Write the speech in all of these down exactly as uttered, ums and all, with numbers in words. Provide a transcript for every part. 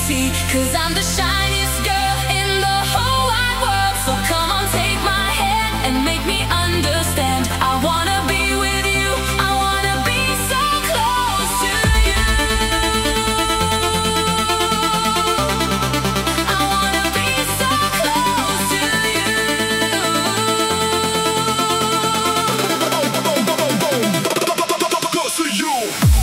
see, 'cause I'm the shiniest girl in the whole wide world. So come on, take my hand and make me understand. I wanna be with you, I wanna be so close to you. I wanna be so close to you. Close to you.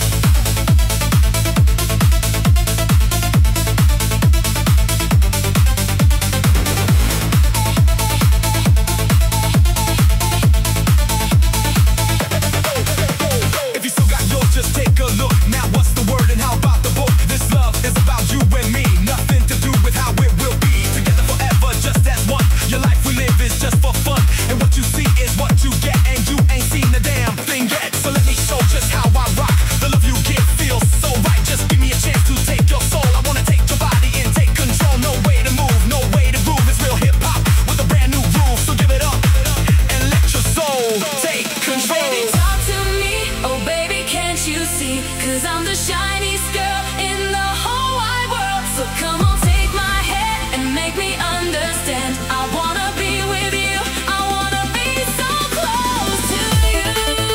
Just take a look, now what's the word and how about the book? This love is about you and me, nothing to do with how it will be. Together forever, just as one. Your life we live is just for fun, and what you see is what you get, and you ain't seen a damn thing yet. So let me show just how I rock. The love you give feels so right. Just give me a chance to take your soul. I wanna take your body and take control. No way to move, no way to groove. It's real hip hop with a brand new groove. So give it up and let your soul take control. Baby, talk to me, oh baby, can't you see? 'Cause I'm the shiniest girl in the whole wide world. So come on, take my hand and make me understand. I wanna be with you, I wanna be so close to you.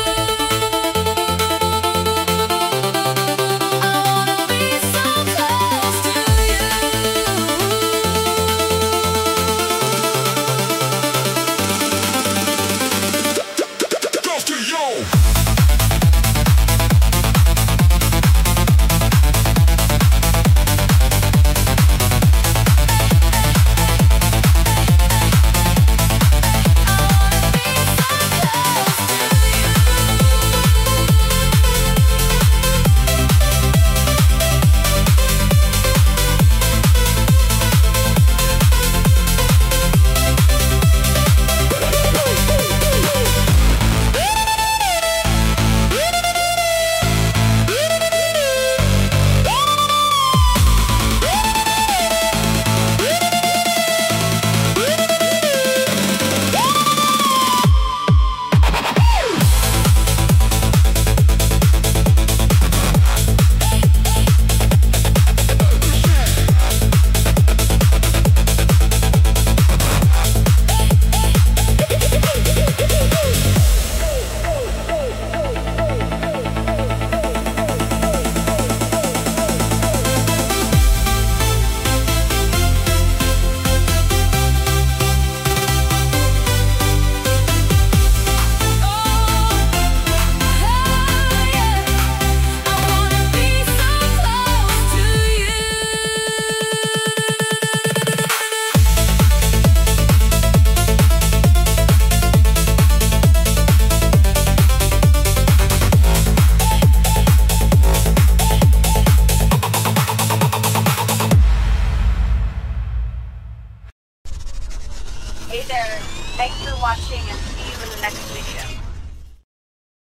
I wanna be so close to you. Close to you. Hey there, thanks for watching and see you in the next video.